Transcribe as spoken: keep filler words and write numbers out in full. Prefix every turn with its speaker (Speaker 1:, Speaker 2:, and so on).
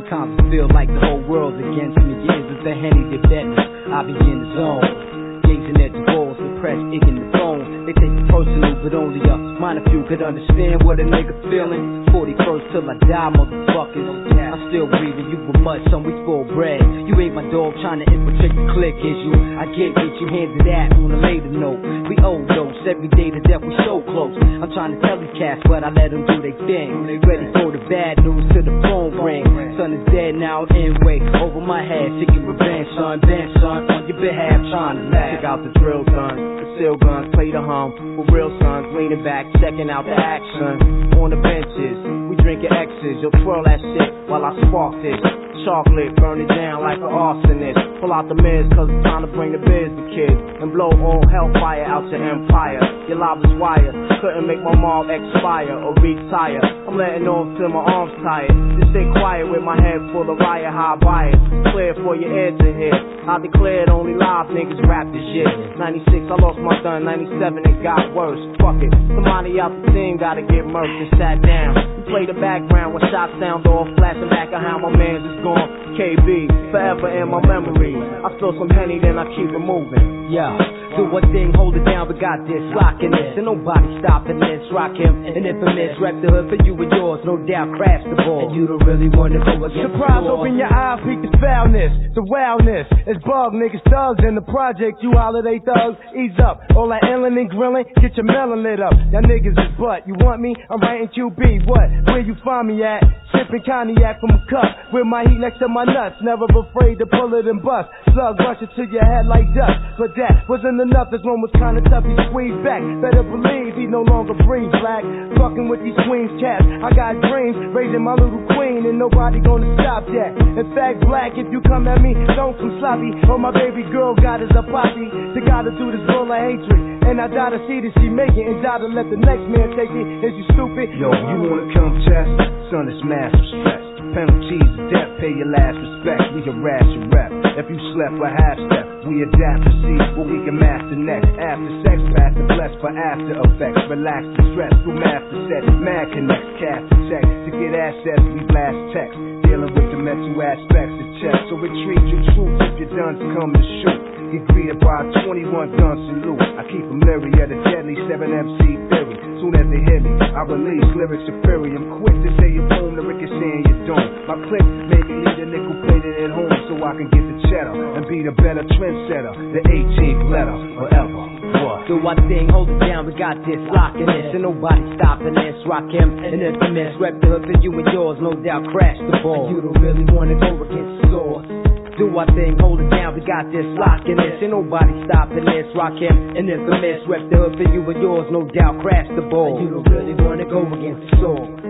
Speaker 1: Sometimes I feel like the whole world's against me. Years of the Henny, they bet me I be in the zone. Gazing at the walls, depressed, icking the phone. They take it personal, but only a minor few could understand what a nigga feeling. forty-first till I die, motherfuckers. I'm still breathing, you were mud, son, we spoiled bread. You ain't my dog trying to infiltrate the clique, is you? I get what you handed that on a later note. We overdose, every day to death we so close. I'm trying to tell these cats, but I let them do their thing. They ready for the bad news till the phone ring. Son is dead now, anyway, over my head, taking revenge, son, dance, son, on your behalf, trying to laugh.
Speaker 2: Check out the drill guns, the seal guns, play the hum. For real sons, leaning back, checking out the action. On the benches, we drinking X's, yo, twirl that shit while I spark this. Chocolate, burn it down like an arsonist. Pull out the mids, cause it's time to bring the biz to kids. And blow all hellfire out your empire. Your lobster's wire, couldn't make my mom expire or retire. I'm letting off till my arms tired. Just stay quiet with my head full of riot, high bias. Clear for your ear to hear. I declared only live niggas rap this shit. ninety-six, I lost my son, ninety-seven, it got worse. Fuck it, somebody out the team gotta get murked and sat down. We play the background when shots sound off, flashing back on how my man's is gone. K B, forever in my memory. I spill some Henny, then I keep it moving.
Speaker 1: Yeah, do one thing, hold it down, we got this, rockin' this, and nobody stopping this. Rock him, an infamous, rep the hood for you and yours, no doubt, crash the ball. And you don't really wanna go against
Speaker 3: Surprise,
Speaker 1: the
Speaker 3: open your eyes, peek the foulness, the wildness. It's bug niggas, thugs in the project, you holiday thugs, ease up. All that illin' and grillin', get your melon lit up. Y'all niggas is butt, you want me? I'm writing Q B, what? Where you find me at? Sipping cognac from a cup, with my heat next to my nuts, never afraid to pull it and bust. Slug rush it to your head like dust, but that wasn't enough, this one was kinda tough, he squeezed back. Better believe he no longer breathes black. Fucking with these queens cats, I got dreams, raising my little queen, and nobody gonna stop that. In fact, black, if you come at me, don't come sloppy. All my baby girl got is a posse, they gotta do this roll of hatred, and I die to see that she make it, and die to let the next man take it. Is you stupid?
Speaker 2: Yo, you wanna come test? Son, it's massive stress. Penalties of death, pay your last respect. We harass your rep. If you slept a half step, we adapt to see what we can master next. After sex, pass the bless for after effects. Relax the stress through master set. Mad connects, cast the check. To get assets, we blast text. Dealing with the mental aspects of chess. So retreat your troops if your guns come to shoot. Get greeted by a twenty-one gun salute. I keep them leery of the deadly seven M C theory. Soon as they hear me, I release lyrics superior. I'm quick to say your poem, the ricochet in your dome. My click made me leave the nickel plated at home so I can get the cheddar and be the better trendsetter. The eighteenth letter forever. What?
Speaker 1: Do one thing, hold it down, we got this, locking this, and nobody stopping this. Rock him, an infamous, rep the hood for you and yours, no doubt, crash the ball. And you don't really wanna go against the source. Do our thing, hold it down, we got this, locking this, ain't nobody stopping this. Rock him, an infamous, rep the hood for you and yours, no doubt, crash the ball. And you don't really wanna go against the soul.